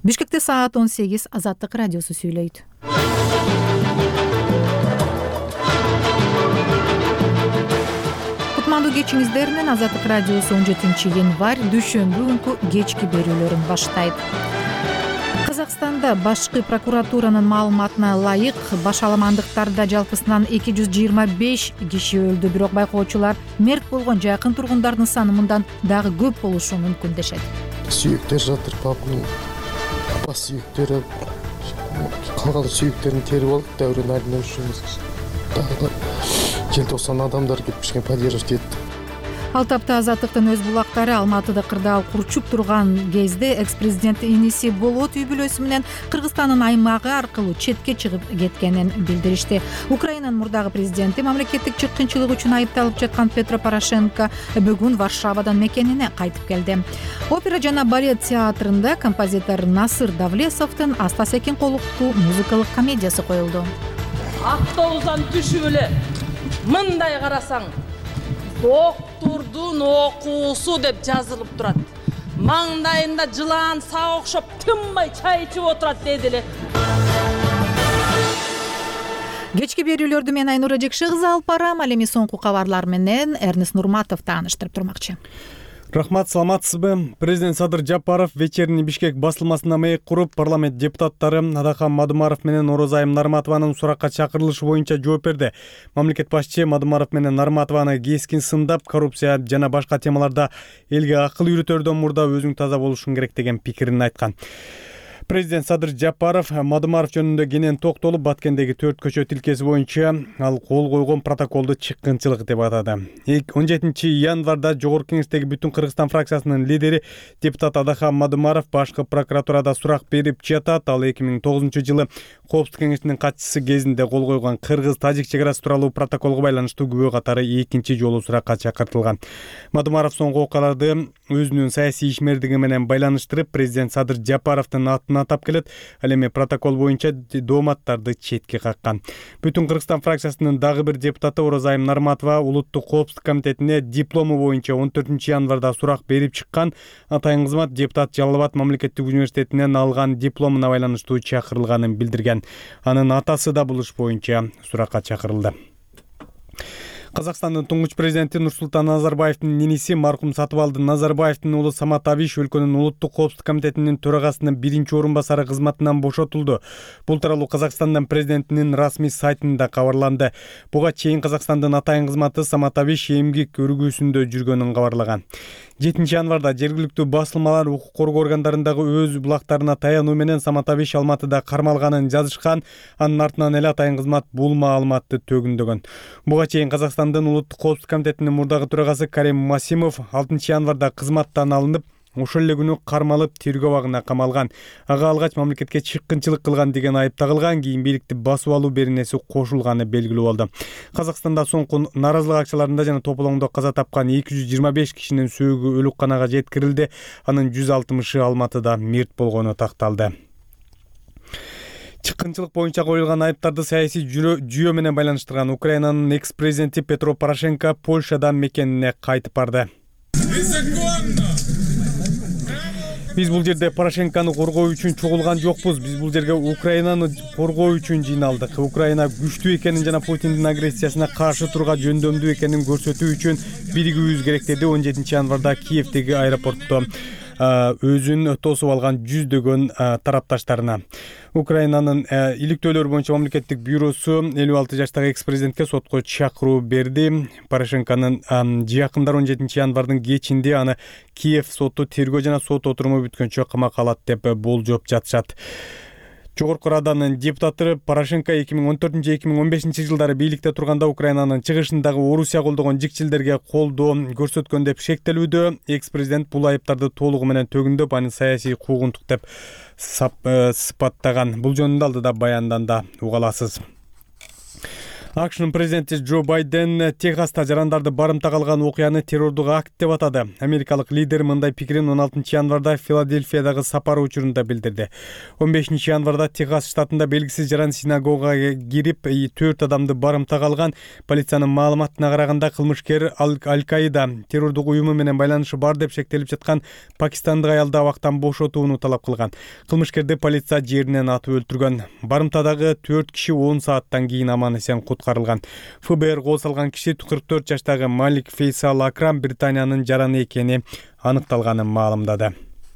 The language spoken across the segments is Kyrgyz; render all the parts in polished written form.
Бишкекте саат 18 Азаттык радиосу сүйлөйт. Кутмандуу кечиңиздер менен Азаттык радиосу 17 январь дүйшөмбү күнкү кечки берүүлөрүн баштайт. Казакстанда башкы прокуратуранын маалыматына ылайык башаламандыктарда жалпысынан 225 киши өлдү, бирок байкоочулар мерт болгон жакын тургундардын саны мындан дагы көп болушу мүмкүн дешет. Сүйектер жатыр, папанын бас сүйектери, калган сүйектерин терип алып, дәурен айдына үшүмүз. Дагы желтоқсан адамдар кетпишкен, поддерживать этти. Ал тапта Азаттыктын өз булактары Алматыда кырдаал курчуп турган кезде экс-президент иниси Болот үй бүлөсү менен Кыргызстандын аймагы аркылуу четке чыгып кеткенин билдиришти. Украинанын мурдагы президенти мамлекеттик чыккынчылык үчүн айыпталып жаткан Петро Порошенко бүгүн Варшавадан мекенине кайтып келди. Опера жана балет театрында композитор Насыр Давлесовдун Аста Секин колуктуу музыкалык комедиясы коюлду. Автобустан түшүп эле мындай карасаң, доктурдун окуусу деп жазылып турат. Маңдайында жылан саа окшоп тынбай чай ичип отурат деди эле. Кечки берүүлөрдү мен Айнура Жекшегиза алып барам. Ал эми соңку кабарлар менен Эрнест Нурматов тааныштырып турмакчы. Рахмат, саламатсызбы? Президент Садыр Жапаров вечерний Бишкек басылмасына маек куруп, парламент депутаттары Адахан Мадумаров менен Орозайым Нарматованын суракка чакырылышы боюнча жооп берди. Мамлекет башчы Мадумаров менен Нарматованы кескин сындап, коррупция жана башка темаларда элге акыл үйрөтөрдөн мурда өзүң таза болушуң керек деген пикирин айткан. Президент Садыр Жапаров Мадумаров жөнүндө кенен токтолуп, Баткендеги 4 көчө тилкеси боюнча ал кол койгон протоколду чыккынчылык деп атады. 17 январда Жогорку Кеңештеги Бүтүн Кыргызстан фракциясынын лидери депутат Адахан Мадумаров башкы прокуратурада сурак берип жатат. Ал 2009 Коопсуздук кеңешинин катчысы кезинде кол койгон Кыргыз-Тажик чек арасы тууралуу протоколго байланыштуу күбө катары экинчи жолу суракка чакыртылган. Мадумаров соңку окуяларды өзүнүн саясий ишмердиги менен байланыштырып, президент Садыр Жапаровдун атын атап келет. Ал эми протокол боюнча дооматтарды четке каккан. Бүтүн Кыргызстан фракциясынын дагы бир депутаты Орозайым Нарматова Улуттук коопсуздук комитетине диплому боюнча 14 январда сурак берип чыккан. Атайын кызмат депутат Жалал Абад мамлекеттик университетинен алган дипломуна байланыштуу чакырылганын билдирген. Анын атасы да бул иш боюнча суракка чакырылды. Казакстандын туңгуч президенти Нурсултан Назарбаевдин иниси маркум Сатыбалды Назарбаевдин уулу Самат Абиш өлкөнүн Улуттук коопсуздук комитетинин төрагасынын биринчи орун басары кызматынан бошотулду. Бул тууралуу Казакстандын президентинин расмий сайтында кабарланды. Буга чейин Казакстандын атайын кызматы Самат Абиш эмгек өргүүсүндө жүргөнүн кабарлаган. 7 январда жергиликтүү басылмалар укук коргоо органдарындагы өз булактарына таянуу менен Самат Абиш Алматыда кармалганын жазышкан. Анын артынан эле атайын кызмат бул маалыматты төгүндөгөн. Буга чейин Казакстандын Улуттук коопсуздук комитетинин мурдагы төрагасы Карим Масимов 6 январда кызматтан алынып, ошол эле күнү кармалып тергөө абагына камалган. Ага алгач мамлекетке чыккынчылык кылган деген айып тагылган, кийин бийликти басып алуу беренеси кошулганы белгилүү болду. Казакстанда соңку наразылык акчаларында жана тополоңдо каза тапкан 225 кишинин сөөгү өлүкканага жеткирилди. Анын 160-ы Алматыда мерт болгону такталды. Чыккынчылык боюнча коюлган айыптарды саясий жүйө менен байланыштырган Украинанын экс-президенти Петро Порошенко Польшадан мекенине кайтып барды. Биз бул жерде Порошенкону коргоо үчүн чогулган жокпуз. Биз бул жерге Украинаны коргоо үчүн жыйналдык. Украина күчтүү экенин жана Путиндин агрессиясына каршы турга жөндөмдүү экенин көрсөтүү үчүн биригүүбүз керек деди 17 январда Киевдеги аэропортто өзүн тосуп алган жүздөгөн тарапташтарына. Украинанын иликтөөлөр боюнча мамлекеттик бюросу 56 жаштагы экс-президентке сотко чакыруу берди. Порошенконун жакындары 17 январдын кечинде аны Киев соту тергөө жана сот отуруму бүткөнчө камакка алат деп болжоп жатышат. Жогорку Раданын депутаты Порошенко 2014-2015 жылдары бийликте турганда Украинанын чыгышындагы Орусия колдогон жикчилдерге колдоо көрсөткөн деп шектелүүдө. Экс-президент бул айыптарды толугу менен төгүндөп, аны саясий куугунтук деп сыпаттаган. Бул жөнүндө алдыда баянданда уга аласыз. АКШнын президенти Джо Байден Техаста жарандарды барымта калган окуяны террордук акт деп атады. Америкалык лидер мындай пикирин 16 январда Филадельфиядагы сапары учурунда билдирди. 15 январда Техас штатында белгисиз жаран синагогага кирип 4 адамды барымта калган. Полициянын маалыматына караганда кылмышкер Аль-Каида террордук уюму менен байланышы бар деп шектелип жаткан пакистандык аялды абактан бошотууну талап кылган. Кылмышкерди полиция жеринен атып өлтүргөн. Барымтадагы 4 киши 10 сааттан кийин аман-эсен куткарылган. ФБР кол салган киши 44 жаштагы Малик Фейсал Акрам Британиянын жараны экени аныкталганын маалымдады.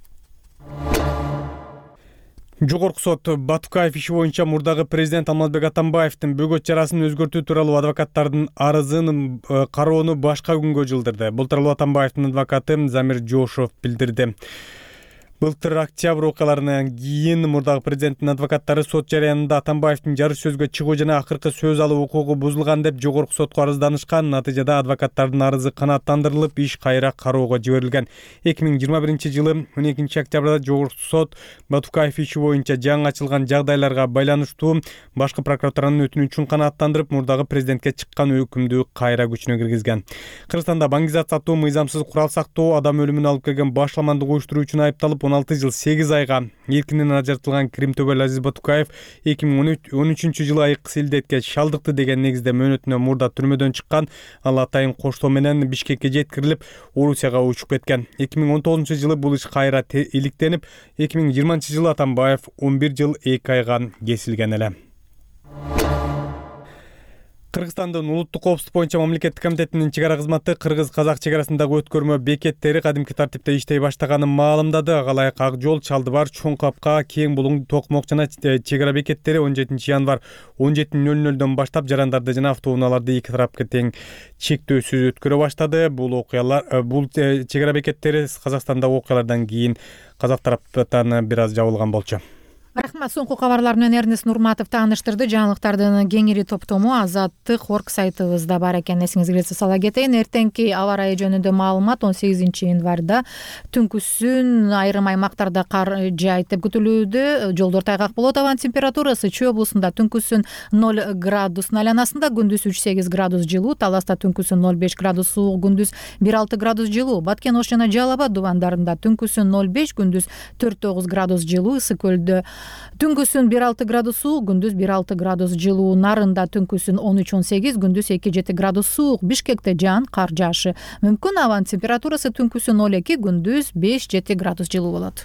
Жогорку сот Батукаев иши боюнча мурдагы президент Алмазбек Атамбаевдин бөгөт чарасын өзгөртүү тууралуу адвокаттардын арызын кароону башка күнгө жылдырды. Бул тууралуу Атамбаевдин адвокаты Замир Жошов билдирди. Былтыр октябрь окуяларынан кийин мурдагы президенттин адвокаттары сот жарыянында Атамбаевдин жарыш сөзгө чыгуу жана акыркы сөз алуу укугу бузулган деп жогорку сотко арызданышкан. Натыйжада адвокаттардын арызы канааттандырылып, иш кайра кароого жиберилген. 2021-жылы 12 октябрда жогорку сот Батукаев иши боюнча жаңы ачылган жагдайларга байланыштуу башкы прокуратуранын өтүнүчүн канааттандырып, мурдагы президентке чыккан өкүмдү кайра күчүнө киргизген. Кыргызстанда баңгизат сатуу, мыйзамсыз курал сактоо, адам өлүмүнө алып келген башламандык уюштуруу үчүн айыпталып 16 жыл 8 айга эркинен ажыртылган Кримтөбөл Азиз Батукаев 2013-жылы айык силдетке шалдыкты деген негизде мөөнөтүнө мурда түрмөдөн чыккан. Ал атайын коштоо менен Бишкекке жеткирилип, Орусияга учуп кеткен. 2019-жылы бул иш кайра иликтенип, 2020-жылы Атамбаев 11 жыл 2 айга кесилген эле. Кыргызстандын улуттук коопсуздук боюнча мамлекеттик комитетинин чегара кызматы кыргыз-казак чегарасындагы өткөрмө бекеттери кадимки тартипте иштей баштаганын маалымдады. Ага ылайык Ак жол, Чалдыбар, Чоң Капка, Кең Булуң, Токмок жана чегара бекеттери 17 январ 17:00 баштап жарандарды жана автоунааларды эки тарапка тең чектөөсүз өткөрө баштады. Бул чегара бекеттери Казакстандагы окуялардан кийин казак тараптан бир аз жабылган болчу. Рахмат. Соңку кабарлар менен Эрнест Нурматов тааныштырды. Жаңылыктардын кеңири топтому Азаттык орг сайтыбызда бар экен. Эсиңизге келсе сала кетейин. Эртеңки аба ырайы жөнүндө маалымат 18 январда түнкүсүн айрым аймактарда кар жаайт деп күтүлүүдө. Жолдор тайгак болот. Абанын температурасы Чүй облусунда түнкүсүн 0 градустун айланасында, күндүз 3-8 градус жылуу, Таласта түнкүсүн 0-5 градус суук, күндүз 1-6 градус жылуу, Баткен Ош жана Жалал Абад дубандарында түнкүсүн 0-5, күндүз 4-9 градус жылуу, Ысык көлдө түнкүсүн 1-6 градус суук, күндүз 1-6 градус жылуу, Нарында түнкүсүн 13-18, күндүз 2-7 градус суук, Бишкекте жаан, кар жаашы мүмкүн. Абанын температурасы түнкүсүн 0-2, күндүз 5-7 градус жылуу болот.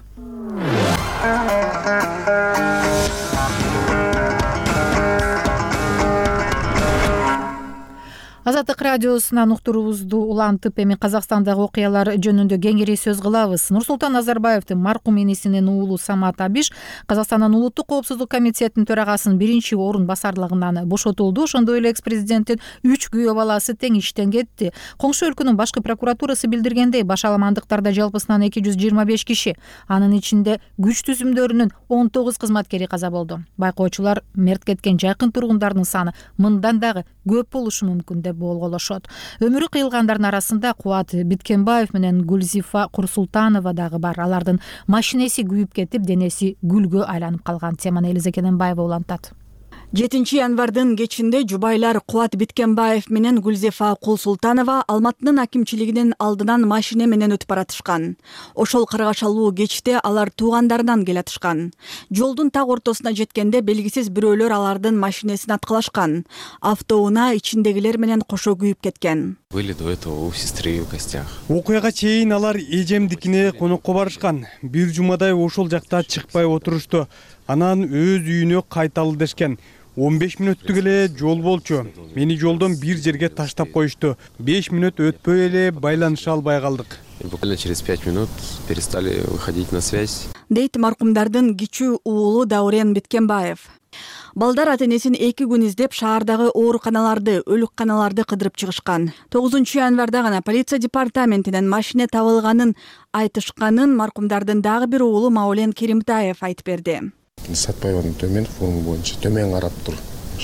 Азаттык радиосунан уктуруубузду улантып, эми Казакстандагы окуялар жөнүндө кеңири сөз кылабыз. Нурсултан Назарбаевдин маркум энесинин уулу Самат Абиш Казакстандын улуттук коопсуздук комитетинин төрагасынын 1-орун басарлыгынан бошотулду. Ошондой эле экс-президенттин 3 күйөө баласы тең иштен кетти. Коңшу өлкөнүн башкы прокуратурасы билдиргендей, башаламандыктарда жалпысынан 225 киши, анын ичинде күч түзүмдөрүнүн 19 кызматкери каза болду. Байкоочулар мерт кеткен жакын тургундардын саны мындан дагы көп болушу мүмкүн деп болголошот. Өмүрү кыйылгандардын арасында Кубат Биткенбаев менен Гүлзифа Курсултанова дагы бар. Алардын машинеси күйүп кетип, денеси гүлгө айланып калган. Теманы Элиза Кененбаева улантат. 7 январдын кечинде жубайлар Кубат Биткенбаев менен Гүлзифа Курсултанова Алматынын акимчилигинин алдынан машине менен өтүп баратышкан. Ошол каргашалуу кечте алар туугандарынан келатышкан. Жолдун так ортосуна жеткенде белгисиз бирөөлөр алардын машинесин аткылашкан. Автоунаа ичиндегилер менен кошо күйүп кеткен. Были до этого у сестры в гостях. Окуяга чейин алар эжемдикине конокко барышкан. Бир жумадай ошол жакта чыкпай отурушту. Анан өз үйүнө кайталы дешкен. 15 мүнөттүк эле жол болчу. Мени жолдон бир жерге таштап коюшту. 5 мүнөт өтпөй эле байланыша албай калдык. Буквально через 5 минут перестали выходить на связь. Дейт маркумдардын кичүү уулу Даурен Биткенбаев. Балдар ата-энесин 2 күн издеп шаардагы ооруканаларды, өлүкканаларды кыдырып чыгышкан. 9 январда гана полиция департаментинен машине табылганын айтышканын маркумдардын дагы бир уулу Маулен Керимтаев айтып берди. Сатпаевдин төмен форум боюнча төмен карап тур.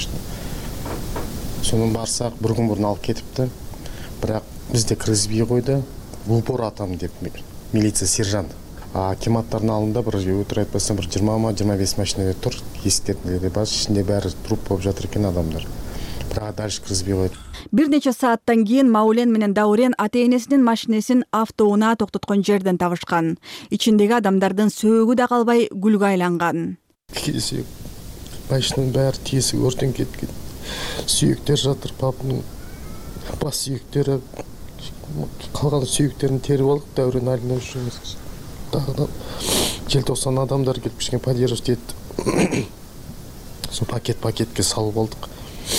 Сонун барсак бир күн мурун алып кетипти. Бирок бизде киргизбей койду. Упор атам деп милиция сержант. Акиматтардын алдында бир өтүр айтпасам бир 20-25 машина тур. Эсиктеринде баш ичинде баары труп болуп жатыр экен адамдар. дальше киргизбей койду. Бир нече сааттан кийин Маулен менен Даурен ата-энесинин машинесин автоунаа токтоткон жерден табышкан. Ичиндеги адамдардын сөөгү да калбай гүлгө айланган. Кесек машинанын баары тесиги өртөнүп кеткен. Сүйөктөр жатыр, папанын бас сүйөктөрү, калган сүйөктөрүн терип алдык, Даурен айылына жүрүбүз. Дагы желтоқсан адамдар келип бишкен поддерживать этти. Сол пакетке салып алдык.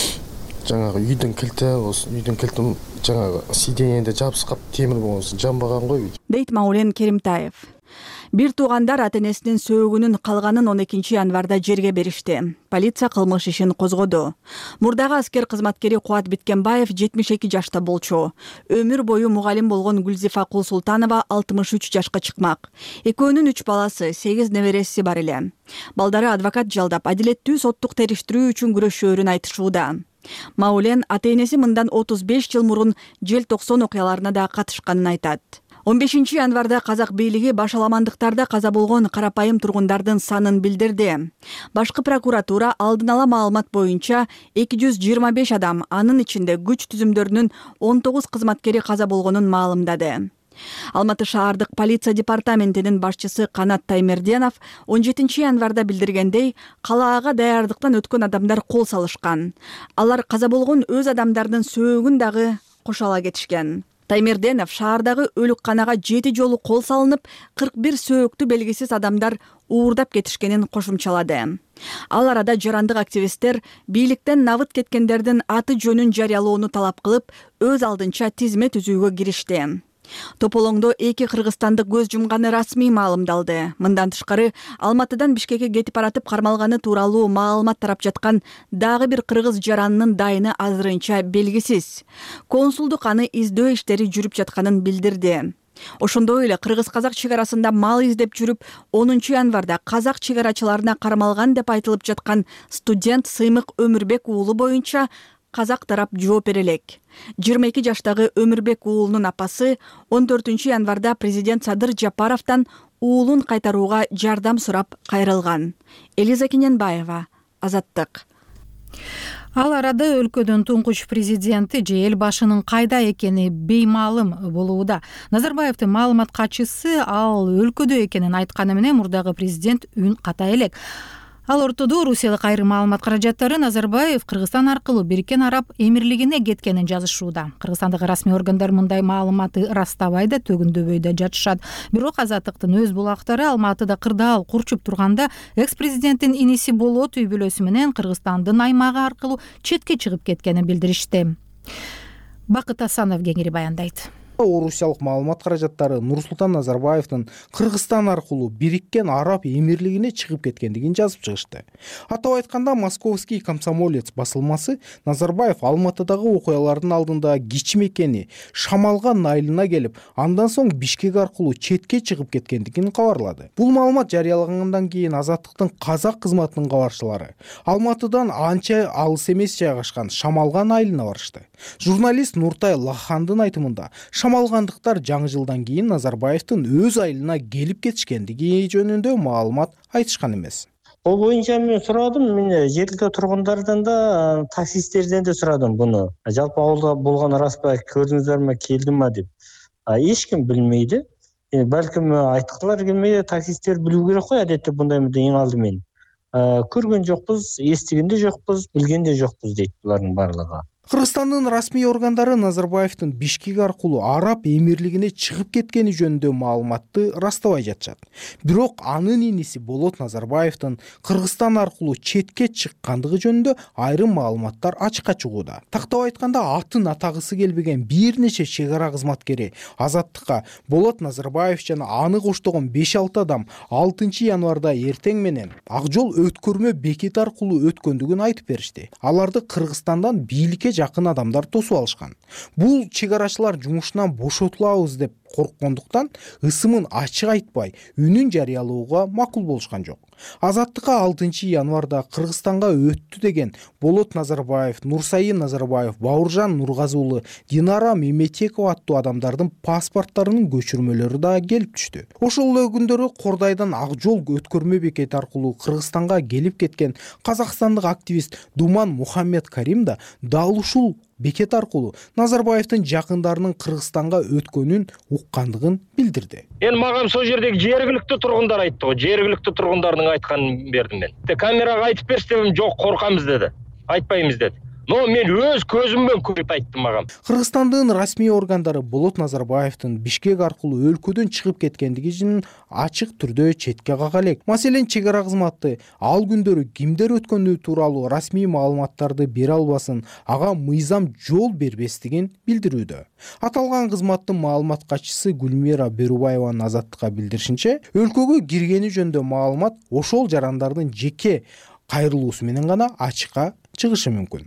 Жаңағы үйдүн кілтін жаңағы сиденьеде жабысқап темір болғансы жамбаған ғой. Дейт Маулен Керимтаев. Бир туугандар ата-энесинин сөөгүнүн калганын 12 январда жерге беришти. Полиция кылмыш ишин козгоду. Мурдагы аскер кызматкери Кубат Биткенбаев 72 жашта болчу. Өмүр бою мугалим болгон Гүлзифа Кулсултанова 63 жашка чыкмак. Экөөнүн 3 баласы, 8 небереси бар эле. Балдары адвокат жалдап, адилеттүү соттук териштирүү үчүн күрөшөөрүн айтышууда. Маулен ата-энеси мындан 35 жыл мурун желтоқсан окуяларына да катышканын айтат. 15 январда казак бийлиги башаламандыктарда каза болгон карапайым тургундардын санын билдирди. Башкы прокуратура алдын ала маалымат боюнча 225 адам, анын ичинде күч түзүмдөрүнүн 19 кызматкери каза болгонун маалымдады. Алматы шаардык полиция департаментинин башчысы Канат Таймерденов 17 январда билдиргендей, калаага даярдыктан өткөн адамдар кол салышкан. Алар каза болгон өз адамдардын сөөгүн дагы кошо ала кетишкен. Таймерденов шаардагы өлүкканага 7 жолу кол салынып, 41 сөөктү белгисиз адамдар уурдап кетишкенин кошумчалады. Ал арада жарандык активисттер бийликтен набыт кеткендердин аты жөнүн жарыялоону талап кылып, өз алдынча тизме түзүүгө киришти. Тополоңдо 2 кыргызстандык көз жумганы расмий маалымдалды. Мындан тышкары Алматыдан Бишкекке кетип баратып кармалганы тууралуу маалымат тарап жаткан дагы бир кыргыз жаранынын дайыны азырынча белгисиз. Консулдук аны издөө иштери жүрүп жатканын билдирди. Ошондой эле кыргыз-казак чек арасында мал издеп жүрүп, 10 январда казак чек арачыларына кармалган деп айтылып жаткан студент Сыймык Өмүрбек уулу боюнча казак тарап жооп бере элек. 22 жаштагы Өмүрбек уулунун апасы 14 январда президент Садыр Жапаровдон уулун кайтарууга жардам сурап кайрылган. Элиза Кененбаева, Азаттык. Ал арада өлкөдүн туңкуч президенти же эл башынын кайда экени беймаалым болууда. Назарбаевдин маалымат катчысы ал өлкөдө экенин айтканы менен мурдагы президент үн ката элек. Ал ортодо Русиялык айрым маалымат каражаттары Назарбаев Кыргызстан аркылуу Бириккен Араб Эмирлигине кеткенин жазышууда. Кыргызстандагы расмий органдар мындай маалыматты растабай да, төгүндөбөй да жатышат. Бирок Азаттыктын өз булактары Алматыда кырдаал курчуп турганда экс-президенттин иниси Болот үй бүлөсү менен Кыргызстандын аймагы аркылуу четке чыгып кеткенин билдиришти. Бакыт Асанов кеңири баяндайт. Орусиялык маалымат каражаттары Нурсултан Назарбаевдин Кыргызстан аркылуу Бириккен Араб Эмирлигине чыгып кеткендигин жазып чыгышты. Атап айтканда, Московский комсомолец басылмасы Назарбаев Алматыдагы окуялардын алдында кичим экени, шамалган айылына келип, андан соң Бишкек аркылуу четке чыгып кеткендигин кабарлады. Бул маалымат жарыялагандан кийин Азаттыктын казак кызматынын кабарчылары Алматыдан анча алыс эмес жайгашкан Шамалган айылына барышты. Журналист Нуртай Лахандын айтымында, шамалгандыктар жаңы жылдан кийин Назарбаевдин өз айылына келип кетишкендиги жөнүндө маалымат айтышкан эмес. Ол боюнча мен сурадым, мен жердеги тургундардан да, таксисттерден да сурадым буну. Жалпы ауылда болгон рас па, көрдүңүздөрмү, келдимби деп. Эч ким билмейди. Балким айткылар келмейди, таксисттер билүү керек кой, адетте мындай эң алдымен. Көргөн жокпуз, эстиген да жокпуз, билген да жокпуз дейт булардын баардыгы. Кыргызстандын расмий органдары Назарбаевдин Бишкек аркылуу Араб Эмирлигине чыгып кеткени жөнүндө маалыматты растабай жатышат. Бирок анын иниси Болот Назарбаевдин Кыргызстан аркылуу четке чыккандыгы жөнүндө айрым маалыматтар ачыкка чыгууда. Тактап айтканда, атын атагысы келбеген бир нече чек ара кызматкери Азаттыкка Болот Назарбаев жана аны коштогон 5-6 адам 6 январда эртең менен ак жол өткөрмө бекети аркылуу өткөндүгүн айтып беришти. Аларды Кыргызстандан бийликке жакын адамдар тосуп алышкан. Бул чек арачылар жумушунан бошотулабыз деп корккондуктан ысымын ачык айтпай үнүн жарыялоого макул болушкан жок. Азаттыкка 6 январда Кыргызстанга өттү деген Болот Назарбаев, Нурсайын Назарбаев, Бауыржан Нургазы уулу, Динара Меметекова аттуу адамдардын паспорттарынын көчүрмөлөрү да келип түштү. Ошол эле күндөрү Кордайдан ак жол өткөрмө бекети аркылуу Кыргызстанга келип кеткен казакстандык активист Думан Мухаммед Карим да дал ушул бекет аркылуу Назарбаевдин жакындарынын Кыргызстанга өткөнүн уккандыгын билдирди. Мага сол жердеги жергиликтүү тургундар айтты го, жергиликтүү тургундардын айтканын бердим мен. Камерага айтып берчи дедим, жок, коркамыз деди. Айтпайбыз деди. Но мен өз көзүмөн көрүп айттым мага. Кыргызстандын расмий органдары Болот Назарбаевдин Бишкек аркылуу өлкөдөн чыгып кеткендигин ачык түрдө четке кага элек. Маселен, чек ара кызматы ал күндөрү кимдер өткөнү тууралуу расмий маалыматтарды бере албасын, ага мыйзам жол бербестигин билдирүүдө. Аталган кызматтын маалымат катчысы Гүлмира Берубаеванын Азаттыкка билдиришинче, өлкөгө киргени жөнүндө маалымат ошол жарандардын жеке кайрылуусу менен гана ачыкка чыгышы мүмкүн.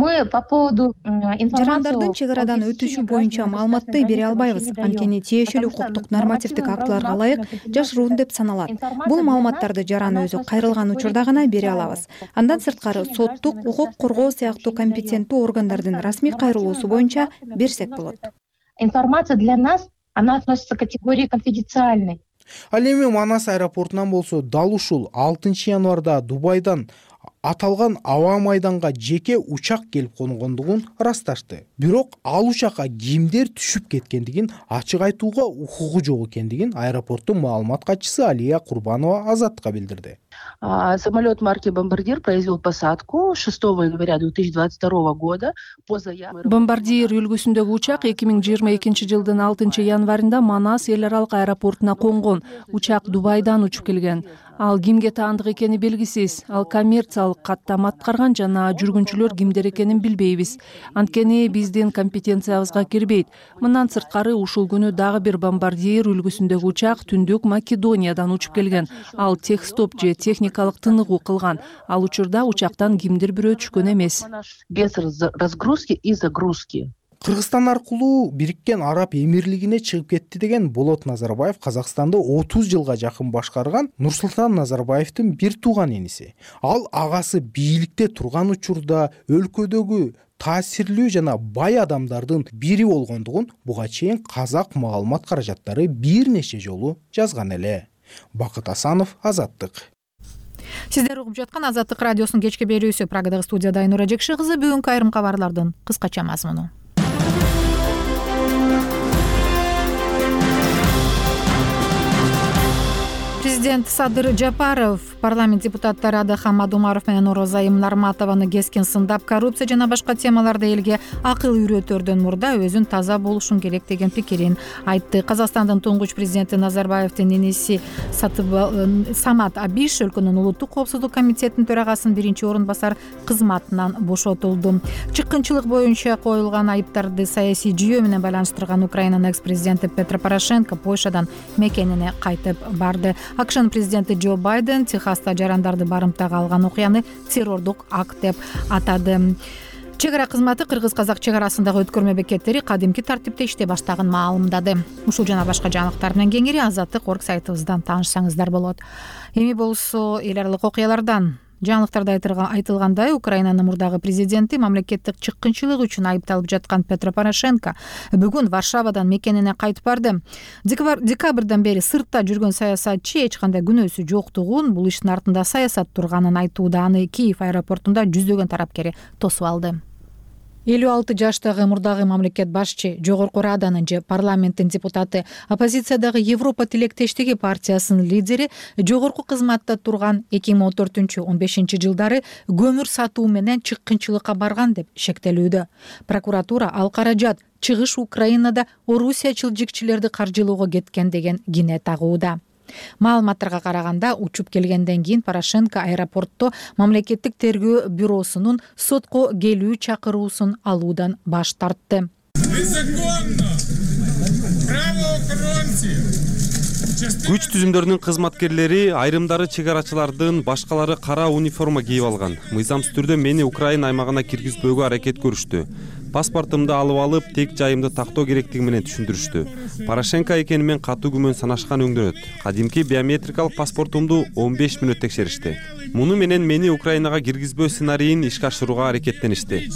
Жарандардын чек арадан өтүшү боюнча маалыматты бере албайбыз, анткени тиешелүү укуктук нормативдик актыларга ылайык жашыруун деп саналат. Бул маалыматтарды жаран өзү кайрылган учурда гана бере алабыз. Андан сырткары соттук, укук коргоо сыяктуу компетенттүү органдардын расмий кайрылуусу боюнча берсек болот. Информация для нас, она относится к категории конфиденциальной. Ал эми Манас аэропортунан болсо дал ушул 6 январда Дубайдан аталган аба майданга жеке учак келип конгондугун ырасташты. Бирок ал учакка кимдер түшүп кеткендигин ачык айтууга укугу жок экендигин аэропорттун маалымат катчысы Алия Курбанова Азаттыкка билдирди. Самолет марки «Бомбардир» произвел посадку 6 января 2022 года по заявке. Бомбардир үлгүсүндөгү учак 2022 жылдын 6 январында Манас эл аралык аэропортуна конгон. Учак Дубайдан учуп келген. Ал кимге таандык экени белгисиз. Ал коммерциялык каттама аткарган жана жүргүнчүлөр кимдер экенин билбейбиз. Анткени биздин компетенциябызга кирбейт. Мындан сырткары ушул күнү дагы бир «Бомбардир» үлгүсүндөгү учак Түндүк Македониядан учуп келген. Ал техстоп же техникалык тыныгуу кылган. Ал учурда учактан кимдир бирөө түшкөн эмес. Без разгрузки и загрузки. Кыргызстан аркылуу Бириккен Араб Эмирлигине чыгып кетти деген Болот Назарбаев Казакстанды 30 жылга жакын башкарган Нурсултан Назарбаевдин бир тууган иниси. Ал агасы бийликте турган учурда өлкөдөгү таасирлүү жана бай адамдардын бири болгондугун буга чейин казак маалымат каражаттары бир нече жолу жазган эле. Бакыт Асанов, Азаттык. Сиздер угуп жаткан Азаттык радиосунун кечки берүүсү. Прагадагы студияда Айнура Жекши кызы. Бүгүнкү айрым кабарлардын кыскача мазмуну. Президент Садыр Жапаров парламент депутаттары Адахан Мадумаров менен Орозайым Нарматованы кескин сындап, коррупция жана башка темаларда элге акыл үйрөтөрдөн мурда өзүн таза болушун керек деген пикирин айтты. Казакстандын туңгуч президенти Назарбаевдин иниси Самат Абиш өлкөнүн улуттук коопсуздук комитетинин төрагасынын биринчи орун басар кызматынан бошотулду. Чыккынчылык боюнча коюлган айыптарды саясий жүйө менен байланыштырган Украинанын экс-президенти Петро Порошенко Польшадан мекенине кайтып барды. АКШнын президенти Джо Байден Техаста жарандарды барымтага алган окуяны террордук акт деп атады. Чек ара кызматы кыргыз-казак чек арасындагы өткөрмө бекеттери кадимки тартипте иштей баштагын маалымдады. Ушул жана башка жаңылыктар менен кеңири Азаттык.орг сайтыбыздан таанышсаңыздар болот. Эми болсо эл аралык окуялардан. Жаңылыктарда айтылгандай, Украинанын мурдагы президенти мамлекеттик чыккынчылык үчүн айыпталып жаткан Петро Порошенко бүгүн Варшавадан мекенине кайтып барды. Декабрдан бери сыртта жүргөн саясатчы эч кандай күнөөсү жоктугун, бул иштин артында саясат турганын айтууда. Аны Киев аэропортунда жүздөгөн тарапкери тосуп алды. 56 жаштагы мурдагы мамлекет башчы, Жогорку Раданын же парламенттин депутаты, оппозициядагы Европа тилектештиги партиясынын лидери жогорку кызматта турган 2014-15 жылдары көмүр сатуу менен чыккынчылыкка барган деп шектелүүдө. Прокуратура ал каражат чыгыш Украинада Орусия чылжикчилерди каржылоого кеткен деген кине тагууда. Маалыматтарга караганда, учуп келгенден кийин Порошенко аэропортто мамлекеттик тергөө бюросунун сотко келүү чакыруусун алуудан баш тартты. Күч түзүмдөрүнүн кызматкерлери, айрымдары чек арачылардын, башкалары кара униформа кийип алган. Мыйзамсыз түрдө мени Украина аймагына киргизбөөгө аракет көрүштү. Паспортумду алып алып, тек жайымды тактоо керектиги менен түшүндүрүштү. Порошенко экенимен катуу күмөн санашкан өңдөрөт. Кадимки биометрикалык паспортумду 15 мүнөт текшеришти. Муну менен мени Украинага киргизбөө сценарийин ишке ашырууга аракеттеништи.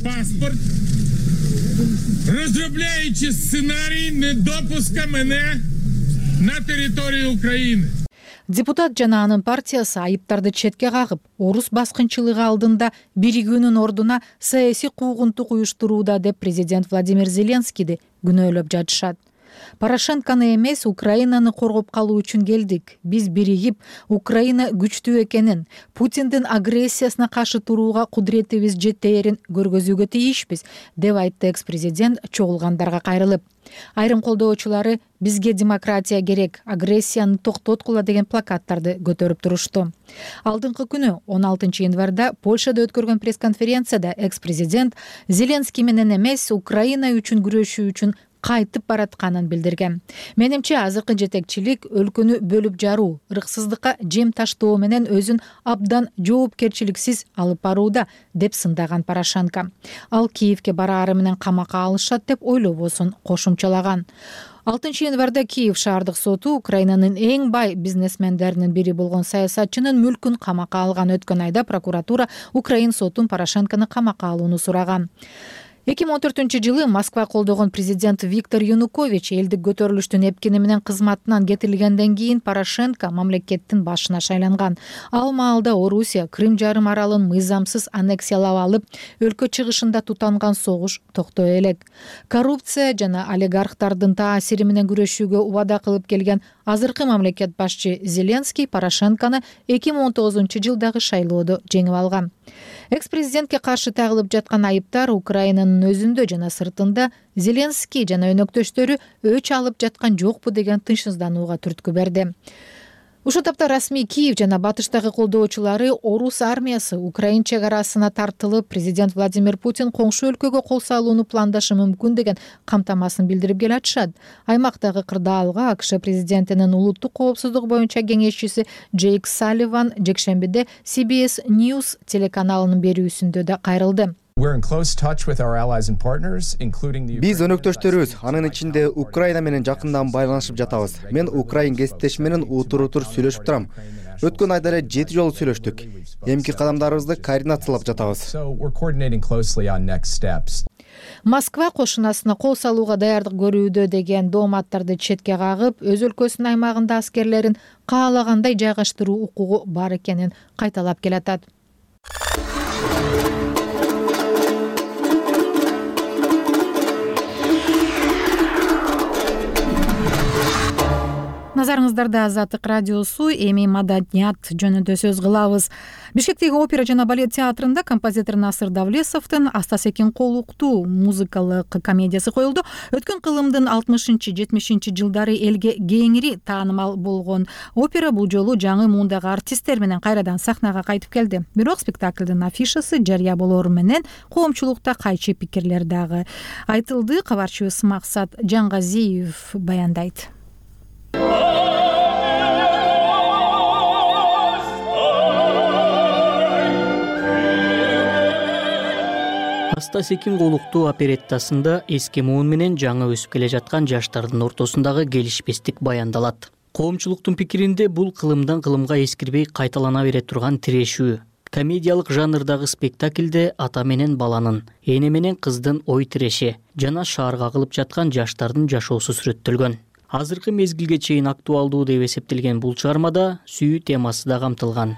Розробляючи сценарий недопуска мене на территорию Украины. Депутат жана анын партиясы айыптарды четке кагып, орус баскынчылыгы алдында биригүүнүн ордуна саясий куугунтук уюштурууда деп президент Владимир Зеленскийди күнөөлөп жатышат. Порошенкону эмес, Украинаны коргоп калуу үчүн келдик. Биз биригип, Украина күчтүү экенин, Путиндин агрессиясына каршы турууга кудуретибиз жетээрин көргөзүүгө тийишпиз, деп айтты экс-президент чогулгандарга кайрылып. Айрым колдоочулары бизге демократия керек, агрессияны токтоткула деген плакаттарды көтөрүп турушту. Алдыңкы күнү 16 январда Польшада өткөргөн пресс-конференцияда экс-президент Зеленский менен эмес, Украина үчүн күрөшүү үчүн кайтып баратканын билдирген. Менимче азыркы жетекчилик өлкөнү бөлүп жаруу, ырксыздыкка жем таштоо менен өзүн абдан жоопкерчиликсиз алып барууда, деп сындаган Порошенко. Ал Киевке бараары менен камакка алышат деп ойлобосун кошумчалаган. 6 январда Киев шаардык соту Украинанын эң бай бизнесмендеринин бири болгон саясатчынын мүлкүн камакка алган. Өткөн айда прокуратура Украин сотун Порошенкону камакка алууну сураган. 2014-жылы Москва колдогон президент Виктор Янукович элдик көтөрүлүштүн эпкени менен кызматынан кетирилгенден кийин Порошенко мамлекеттин башына шайланган. Ал маалда Орусия Крым жарым аралын мыйзамсыз аннексиялап алып, өлкө чыгышында тутанган согуш токтой элек. Коррупция жана олигархтардын таасири менен күрөшүүгө убада кылып келген азыркы мамлекет башчы Зеленский Порошенкону 2019-жылдагы шайлоодо жеңип алган. Экс-президентке каршы тагылып жаткан айыптар Украинанын өзүндө жана сыртында Зеленский жана өнөктөштөрү өч алып жаткан жокпу деген тынчсызданууга түрткү берди. Ушул тапта расмий Киев жана батыштагы колдоочулары орус армиясы Украин чек арасына тартылып, президент Владимир Путин коңшу өлкөгө кол салууну пландашы мүмкүн деген камтамасын билдирип келатышат. Аймактагы кырдаалга АКШ президентинин улуттук коопсуздук боюнча кеңешчиси Джейк Салливан жекшембиде CBS News телеканалынын берүүсүндө да кайрылды. Биз өнөктөштөрүбүз, анын ичинде Украина менен жакындан байланышып жатабыз. Мен Украин кесиптешим менен утур сүйлөшүп турам. Өткөн айда эле 7 жолу сүйлөштүк. Эмки кадамдарыбызды координациялап жатабыз. Москва кошунасына кол салууга даярдык көрүүдө деген дооматтарды четке кагып, өз өлкөсүнүн аймагында аскерлерин каалагандай жайгаштыруу укугу бар экенин кайталап келатат. Назарыңыздарда Азаттык радиосу, эми маданият жөнүндө сөз кылабыз. Бишкектеги опера жана балет театрында композитор Насыр Давлесовдун Астасекин колуктуу музыкалык комедиясы коюлду. Өткөн кылымдын 60-70 жылдары элге кеңири таанымал болгон опера бул жолу жаңы муундагы артисттер менен кайрадан сахнага кайтып келди. Бирок спектаклдын афишасы жарыя болоору менен коомчулукта кайчы пикирлер дагы айтылды. Кабарчыбыз Максат Жаңгазиев баяндайт. Астасекин колуктуу опереттасында эски муун менен жаңы өсүп келе жаткан жаштардын ортосундагы келишпестик баяндалат. Коомчулуктун пикиринде бул кылымдан кылымга эскирбей кайталана бере турган тирешүү. Комедиялык жанрдагы спектакльде ата менен баланын, эне менен кыздын ой тиреши жана шаарга кылып жаткан жаштардын жашоосу сүрөттөлгөн. Азыркы мезгилге чейин актуалдуу деп эсептелген бул чыгармада сүйүү темасы да камтылган.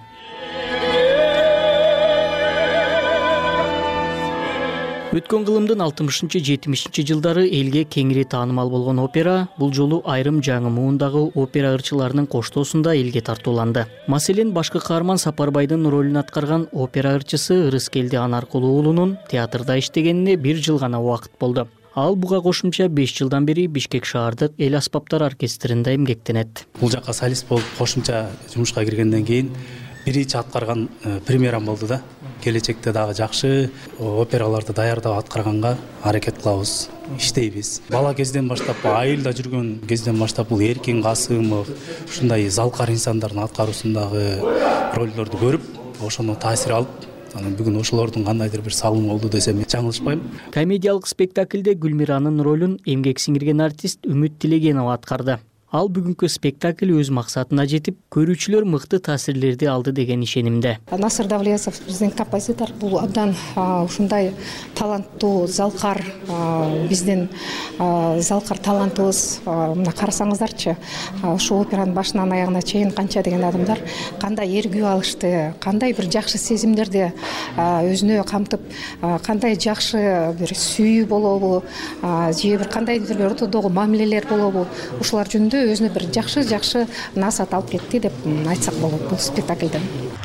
Өткөн кылымдын 60-70 жылдары элге кеңири таанымал болгон опера бул жолу айрым жаңы муундагы опера ырчыларынын коштоосунда элге тартууланды. Маселен, башкы каарман Сапарбайдын ролун аткарган опера ырчысы Рыскелди Анаркулуу уулунун театрда иштегенине 1 жыл гана убакыт болду. Ал буга кошумча 5 жылдан бери Бишкек шаардык эл аспаптар оркестринде эмгектенет. Бул жака солист болуп кошумча жумушка киргенден кийин биринчи аткарган премьерам болду да. Келечекте дагы жакшы операларды даярдап аткарганга аракет кылабыз. иштейбиз. Бала кезден баштап, айылда жүргөн кезден баштап бул Эркин Касымов ушундай залкар инсандардын аткаруусундагы ролдорду көрүп, ошону таасир алып, анан бүгүн ошолордун кандайдыр бир салымы болду десем жаңылышпайм. Комедиялык спектакльде Гүлмиранын ролун эмгек сиңирген артист Үмүт Тилегенова аткарды. Ал бүгүнкү спектакль өз максатына жетип, көрүүчүлөр мыкты таасирлерди алды деген ишенимде. Насыр Давлетов биздин композитор, бул абдан ушундай таланттуу залкар, биздин залкар талантыбыз. Мына карасаңыздарчы, ушу операнын башынан аягына чейин канча деген адамдар кандай эргүү алышты, кандай бир жакшы сезимдерди өзүнө камтып, кандай жакшы бир сүйүү болобу, же бир кандайдыр бир ортодогу мамилелер болобу, ушулар жөнүндө өзүнө бир жакшы насаат алып кетти деп айтсак болот бул спектакльден.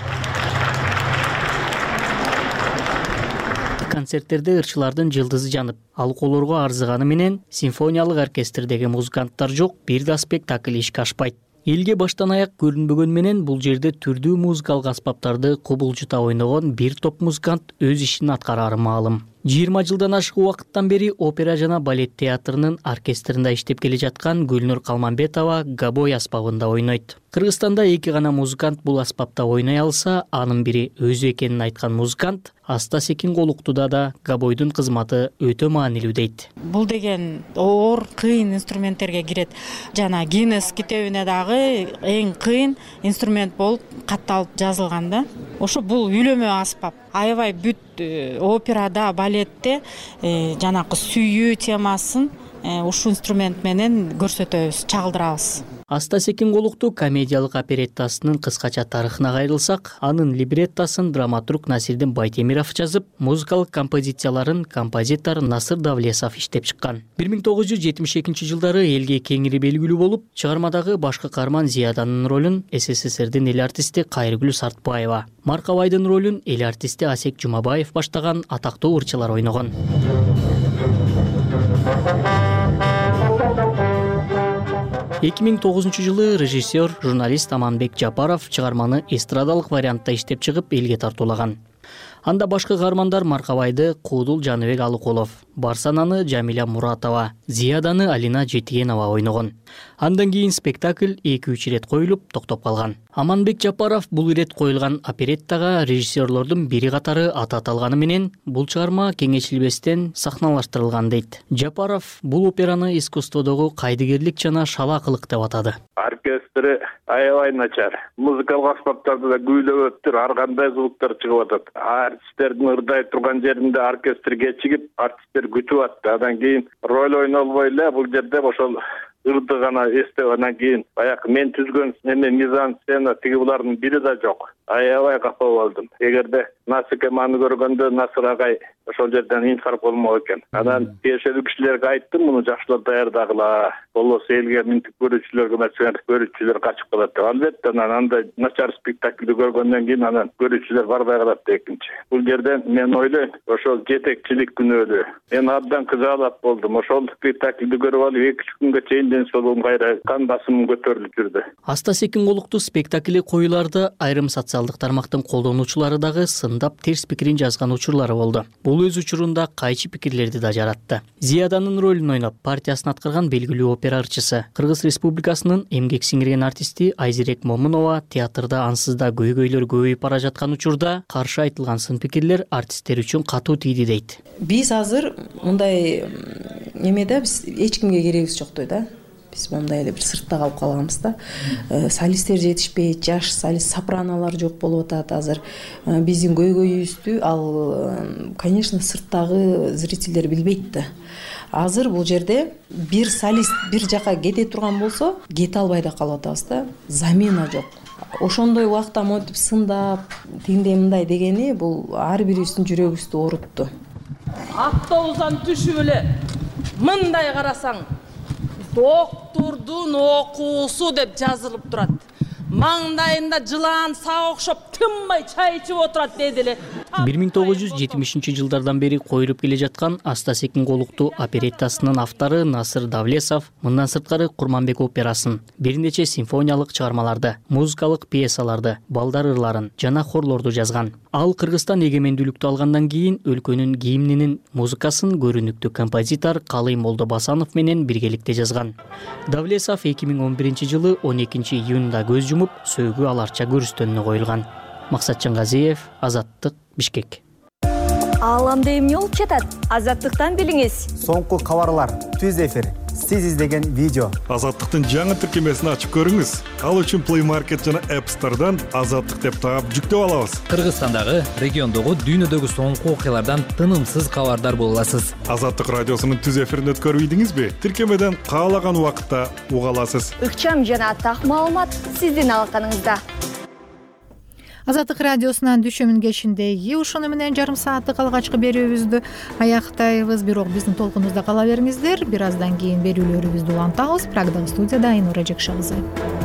Концерттерде ырчылардын жылдызы жанып, алкоолорго арзыганы менен симфониялык оркестрдеги музыканттар жок, бир да спектакль ишке ашпайт. Элге баштан аяк көрүнбөгөн менен бул жерде түрдүү музыкалык аспаптарды кубулжута ойногон бир топ музыкант өз ишин аткарары маалым. 20 жылдан ашык убакыттан бери опера жана балет театрынын оркестринде иштеп келе жаткан Гүлнур Калманбетова габой аспабында ойнойт. Кыргызстанда эки гана музыкант бул аспапта ойной алса, анын бири өзү экенин айткан музыкант Аста Секин Голуктуда да габойдун кызматы өтө маанилүү дейт. Бул деген оор, кыйын инструменттерге кирет. Жана Гиннес китебине дагы эң кыйын инструмент болуп катталып жазылган да. Ошо бул үйлөмө аспап. Аябай бүт операда, балетте жанакы сүйүү темасын ушул инструмент менен көрсөтөбүз, чагылдырабыз. Аста Секин Голукту комедиялык опереттасынын кыскача тарыхына кайрылсак, анын либреттасын драматург Насирдин Байтемиров жазып, музыкалык композицияларын композитор Насыр Давлесов иштеп чыккан. 1972 жылдары элге кеңири белгилүү болуп, чыгармадагы башкы каарман Зияданын ролун СССРдин эл артисти Кайргүл Сартбаева, Маркабайдын ролун эл артисти Асек Жумабаев баштаган атактуу ырчылар ойногон. 2009 жылы режиссер, журналист Аманбек Жапаров чыгарманы эстрадалык вариантта иштеп чыгып элге тартуулаган. Анда башкы каармандар Маркабайды Куудул Жаныбек Алыкулов, Барсананы Жамиля Муратова, Зияданы Алина Жетигенова ойногон. Андан кийин спектакль 2-3 ирет коюлуп, токтоп калган. Аманбек Жапаров бул ирет коюлган опереттага режиссерлордун бири катары аты аталганы менен бул чыгарма кеңешилбестен сахналаштырылган дейт. Жапаров бул операны искусстводогу кайдыгерлик жана шалаакылык деп атады. Оркестри аябай начар. Музыкалык аспаптарды да күйлөп өттүр, ар кандай звуктар чыгып атат. Артисттердин ырдай турган жеринде оркестр кечигип, артисттер күтүп атты. Андан кийин роль ойнолбой эле бул жерде ошол ырды гана эстеп, андан кийин баягы мен түзгөн мизансцена тиги булардын бири да жок. Аябай капа болдум. Эгерде Насык эманы көргөндө Насыр агай ошол жерден инфаркт болмок экен. Анан тиешелүү кишилерге айттым, муну жакшылап даярдагыла. Болбосо элге минтип көрүүчүлөргө мәсәлән көрүүчүлөр качып калат деп. Албетте андай начар спектакльди көргөндөн кийин анан көрүүчүлөр барбай калат экинчи. Бул жерден мен ойлойм, ошол жетекчилик күнөөлүү. Мен абдан кызаалап болдум. Ошол спектакльди көрүп алып 2 күнгө чейин ден соолугум кайра кан басымым көтөрүлүп жүрдү. Аста Секин Голукту спектакли коюларда айрым социалдык тармактын колдонуучулары дагы сындап терс пикирин жазган учурлары болду. Бул өз учурунда кайчы пикирлерди да жаратты. Зияданын ролун ойноп, партиясын аткарган белгилүү опера ырчысы, Кыргыз Республикасынын эмгек сиңирген артисти Айзирек Момунова театрда ансыз да көйгөйлөр көбөйүп бара жаткан учурда каршы айтылган сын пикирлер артисттер үчүн катуу тийди дейт. Биз азыр мындай эмеде биз эч кимге керегибиз жок да. Биз мындай эле бир сыртта калып калганбыз да. Солисттер жетишпейт, жаш солист, сопраналар жок болуп атат азыр. Биздин көйгөйүбүздү ал, конечно, сырттагы зрительдер билбейт да. Азыр бул жерде бир солист бир жака кете турган болсо, кете албай да калып атабыз да. Замена жок. Ошондой убакта монтип сындап, тиңдей мындай дегени бул ар бирибиздин жүрөгүбүздү оорутту. Автобустан түшүп эле мындай карасаң, доктурдун окуусу деп жазылып турат. маңдайында жылан сак окшоп тынбай чай ичип отурат деди эле. 1970 жылдардан бери коюлуп келе жаткан Аста Секин колуктуу опереттасынын автору Насыр Давлесов мындан сырткары Курманбек операсын, бир нече симфониялык чыгармаларды, музыкалык пьесаларды, балдар ырларын жана хорлорду жазган. Ал Кыргызстан эгемендүүлүктү алгандан кийин өлкөнүн гимнинин музыкасын көрүнүктүү композитор Калый Молдобасанов менен биргеликте жазган. Давлесов 2011-жылы 12-июнда көз жумуп, сөөгү аларча көрүстөнүнө коюлган. Максатжан Газиев, Азаттык, Бишкек. Ааламда эмне болуп жатат? Азаттыктан билиңиз. Соңку кабарлар, түз эфир, сиз издеген видео. Азаттыктын жаңы тиркемесин ачып көрүңүз. Ал үчүн Play Market жана App Store'дан Азаттык деп таап жүктөп алабыз. Кыргызстандагы, региондогу, дүйнөдөгү соңку окуялардан тынымсыз кабардар боло аласыз. Азаттык радиосунун түз эфирин өткөрүп ийдиңизби? Тиркемеден каалаган убакытта уга аласыз. Ыкчам жана так маалымат сиздин алаканыңызда. Азаттык радиосунан düşөмүн кешиндеги ушуну менен жарым сааттык алгачкы берүүбүздү аяктайбыз. Бирок биздин толкунубузда кала бериңиздер. Бир аздан кийин берүүлөрүбүздү улантабыз. Прагдагы студияда Айнура Жекшагызы.